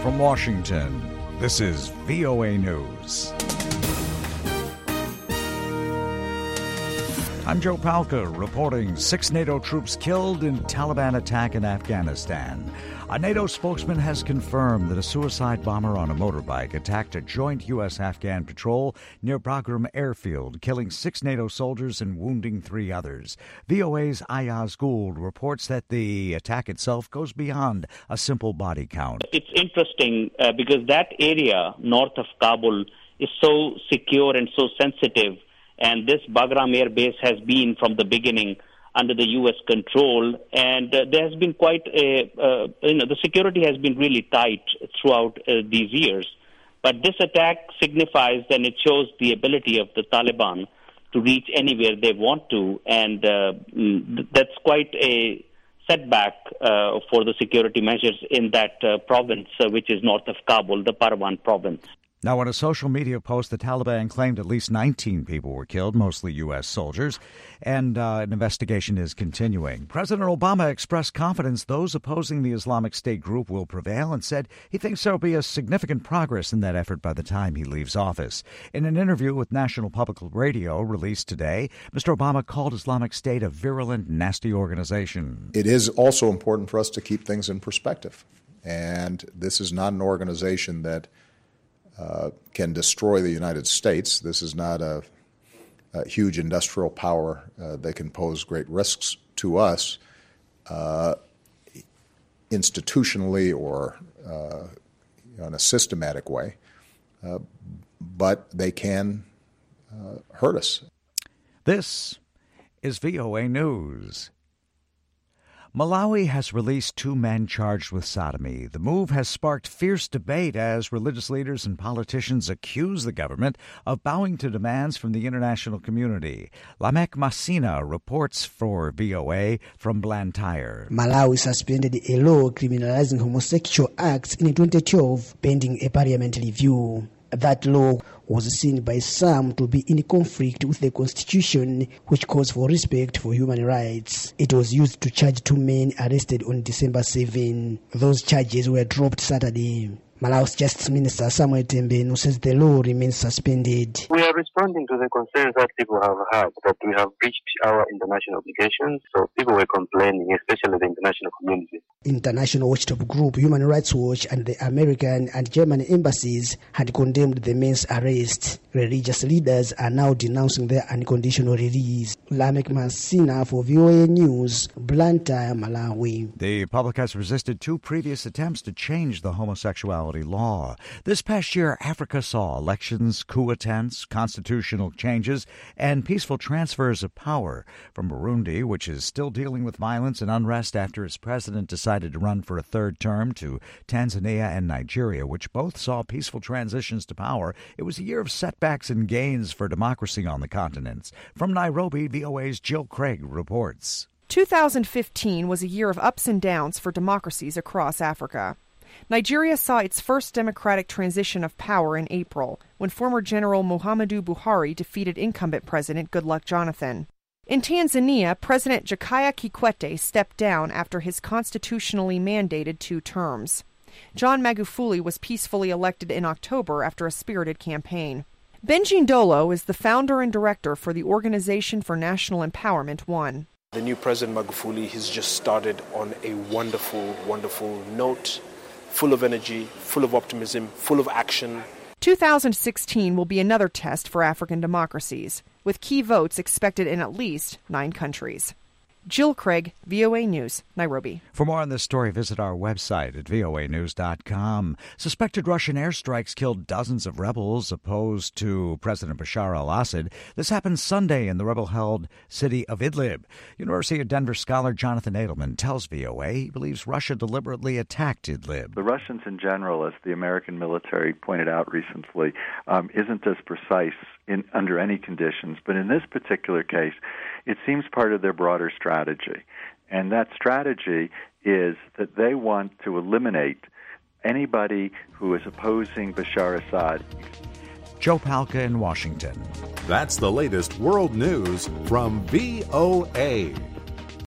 From Washington, this is VOA News. I'm Joe Palca reporting 6 NATO troops killed in Taliban attack in Afghanistan. A NATO spokesman has confirmed that a suicide bomber on a motorbike attacked a joint U.S.-Afghan patrol near Bagram airfield, killing 6 NATO soldiers and wounding 3 others. VOA's Ayaz Gould reports that the attack itself goes beyond a simple body count. It's interesting because that area north of Kabul is so secure and so sensitive. And this Bagram Air Base has been from the beginning under the U.S. control, and there has been quite the security has been really tight throughout these years. But this attack signifies and it shows the ability of the Taliban to reach anywhere they want to, and that's quite a setback for the security measures in that province, which is north of Kabul, the Parwan province. Now, in a social media post, the Taliban claimed at least 19 people were killed, mostly U.S. soldiers, and an investigation is continuing. President Obama expressed confidence those opposing the Islamic State group will prevail and said he thinks there will be a significant progress in that effort by the time he leaves office. In an interview with National Public Radio released today, Mr. Obama called Islamic State a virulent, nasty organization. It is also important for us to keep things in perspective, and this is not an organization that can destroy the United States. This is not a huge industrial power that can pose great risks to us institutionally or in a systematic way, but they can hurt us. This is VOA News. Malawi has released 2 men charged with sodomy. The move has sparked fierce debate as religious leaders and politicians accuse the government of bowing to demands from the international community. Lamek Masina reports for VOA from Blantyre. Malawi suspended a law criminalizing homosexual acts in 2012 pending a parliament review. That law was seen by some to be in conflict with the Constitution, which calls for respect for human rights. It was used to charge 2 men arrested on December 7. Those charges were dropped Saturday. Malawi's Justice Minister Samuel Tembenu says the law remains suspended. We are responding to the concerns that people have had, that we have breached our international obligations. So people were complaining, especially the international community. International watchdog group Human Rights Watch and the American and German embassies had condemned the men's arrest. Religious leaders are now denouncing their unconditional release. Lamek Masina for VOA News, Blantyre, Malawi. The public has resisted 2 previous attempts to change the homosexuality law. This past year, Africa saw elections, coup attempts, constitutional changes, and peaceful transfers of power. From Burundi, which is still dealing with violence and unrest after its president decided to run for a 3rd term, to Tanzania and Nigeria, which both saw peaceful transitions to power, it was a year of setbacks and gains for democracy on the continents. From Nairobi, VOA's Jill Craig reports. 2015 was a year of ups and downs for democracies across Africa. Nigeria saw its first democratic transition of power in April, when former General Muhammadu Buhari defeated incumbent President Goodluck Jonathan. In Tanzania, President Jakaya Kikwete stepped down after his constitutionally mandated 2 terms. John Magufuli was peacefully elected in October after a spirited campaign. Benji Ndolo is the founder and director for the Organization for National Empowerment One. The new President Magufuli has just started on a wonderful, wonderful note, full of energy, full of optimism, full of action. 2016 will be another test for African democracies, with key votes expected in at least 9 countries. Jill Craig, VOA News, Nairobi. For more on this story, visit our website at voanews.com. Suspected Russian airstrikes killed dozens of rebels opposed to President Bashar al-Assad. This happened Sunday in the rebel-held city of Idlib. University of Denver scholar Jonathan Edelman tells VOA he believes Russia deliberately attacked Idlib. The Russians in general, as the American military pointed out recently, isn't as precise under any conditions. But in this particular case, it seems part of their broader strategy. And that strategy is that they want to eliminate anybody who is opposing Bashar Assad. Joe Palca in Washington. That's the latest world news from VOA.